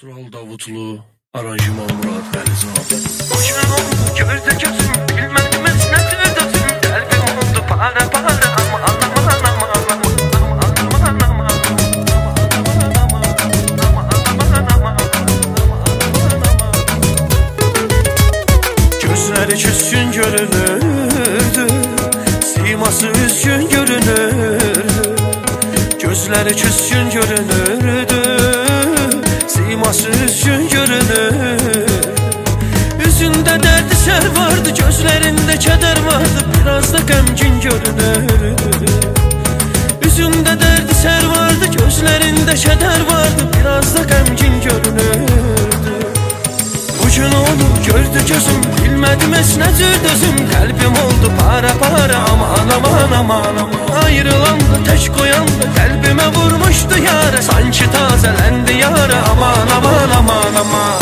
Tural Davutlu, aranjman Murad Bəlizad. Uçun oldu, gördü gözüm, bilmədim heç nədir dözüm. Qəlbim oldu para para, amma anlaman gözləri küskün görünürdü, siması üzgün görünürdü. Gözləri küskün görünürdü, siması üzgün görünür. Üzündə dərdi sər vardı, gözlərində kədər vardı, biraz da qəmgin görünür. Üzündə dərdi sər vardı, gözlərində kədər vardı, biraz da qəmgin görünürdü. Bugün onu gördü gözüm, bilmədim heç necə dözüm. Qəlbim oldu para para, aman aman aman aman. Ayrılanda, tək qoyanda, qəlbimə vurmuşdu yara. Sanki tazələndi yara, aman aman aman aman.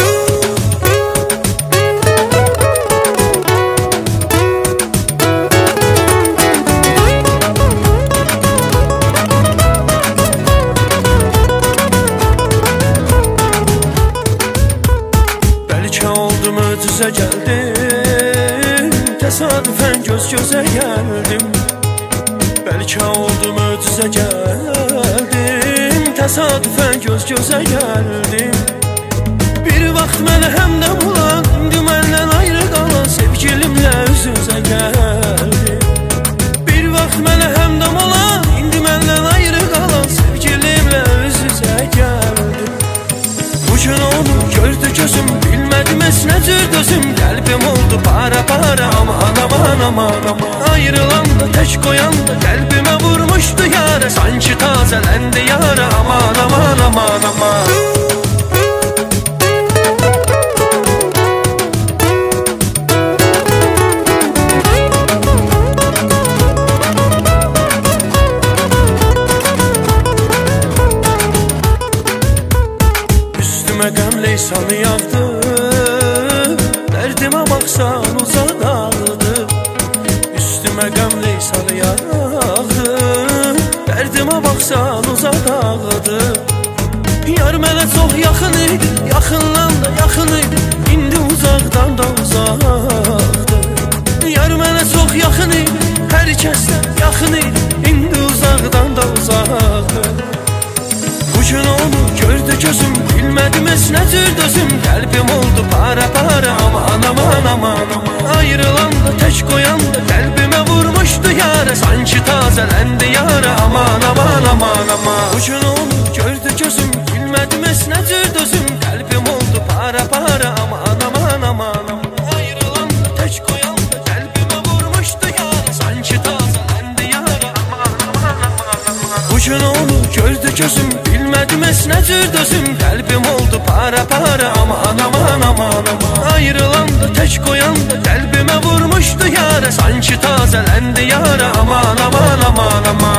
Bəlkə oldu möcüzə gəldim, təsadüfən göz-gözə gəldim. Bəlkə oldu möcüzə gəldim, təsadüfən göz-gözə gəldim. Bir vaxt mənə həmdəm ulan, indi məndən ayrı qalan sevgilimlə üz-üzə gəldim. Bir vaxt mənə həmdəm ulan, indi məndən ayrı qalan sevgilimlə üz-üzə gəldim. Bugün onu gördü gözüm, bilmədim heç necə dözüm. Qəlbim oldu para para, aman aman aman aman. Ayrılanda, tək qoyanda, qəlbimə vurmuşdu yara. Sanki tazələndi yara, aman aman aman aman. Üstümə qəm leysanı yağdı, dərdimə baxsan uzaq dağıldı. Üstümə qəm leysanı yağdı, dərdimə baxsan uzaq dağıldı. Yar mənə çox yaxın idi, yaxından da yaxın idi, indi uzaqdan da uzaqdır. Yar mənə çox yaxın idi, hər kəsdən yaxın idi, indi uzaqdan da uzaqdır. Bugün onu gördü gözüm, bilmədim heç necə dözüm. Qəlbim oldu para para, aman aman aman aman. Ayrılanda, tək qoyanda, qəlbimə vurmuşdu yara. Sanki tazələndi yara, aman aman aman aman. Bugün onu gördü gözüm, bilmədim heç necə dözüm. Qəlbim oldu para para, aman aman aman aman. Ayrılanda, tək qoyanda, qəlbimə vurmuşdu yara. Sanki tazələndi yara, aman aman aman aman. Bugün onu gördü gözüm, bilmədim heç necə dözüm. Qəlbim oldu para para, aman aman aman aman. Ayrılanda, tək qoyanda, qəlbimə vurmuşdu yara. Sanki tazələndi yara, aman aman aman aman.